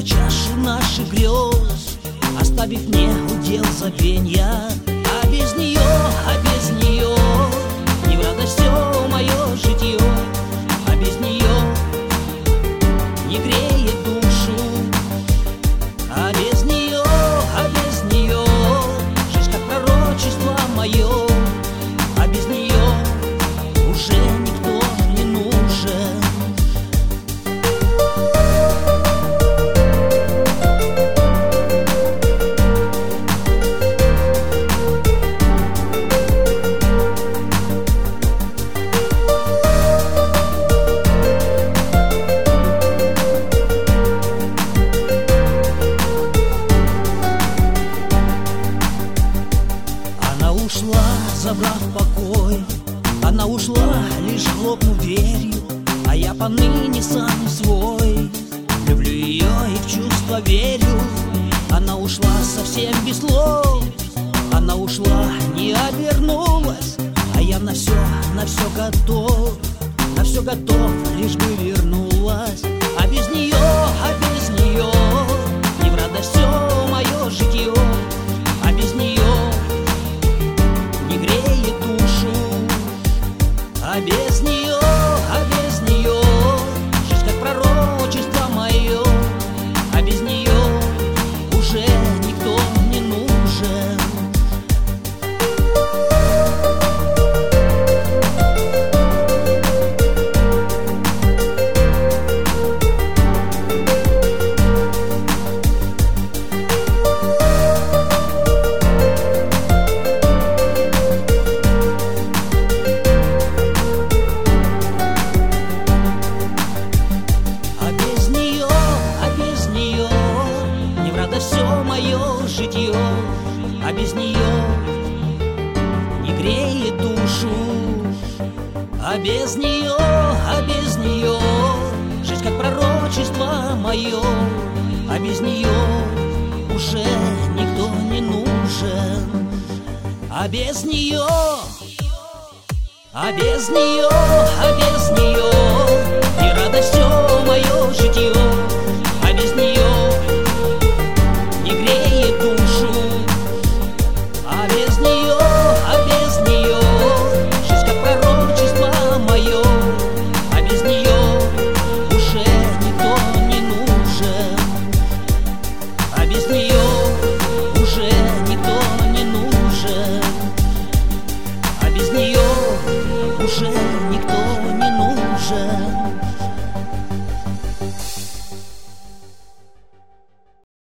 Выпила чашу наших грез, оставив мне удел забвенья. А без нее не в радость все мое житье. А без нее не греет душу. А без нее жизнь как пророчество мое. А без нее уже никто не нужен. Ушла, забрав покой, она ушла, лишь хлопнув дверью, а я поныне сам не свой. Люблю ее и в чувства верю. Она ушла совсем без слов. Она ушла, не обернулась, а я на все готов. На все готов, лишь бы вернулась. А без нее не в радость все мое житье. А без нее не греет душу. А без нее жизнь как пророчество мое. А без нее уже никто не нужен. Все мое житье, а без нее не греет душу. А без нее жизнь как пророчество мое. А без нее уже никто не нужен. А без нее